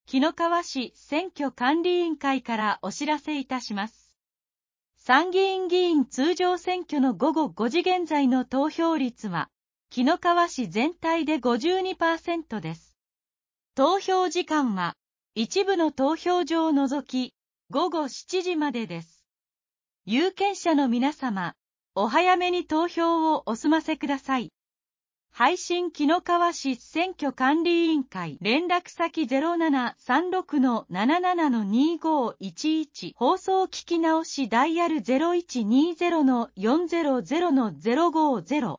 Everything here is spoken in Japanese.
紀の川市選挙管理委員会からお知らせいたします。参議院議員通常選挙の午後5時現在の投票率は、紀の川市全体で 52% です。投票時間は、一部の投票所を除き、午後7時までです。有権者の皆様、お早めに投票をお済ませください。配信紀の川市選挙管理委員会連絡先 0736-77-2511 放送聞き直しダイヤル 0120-400-050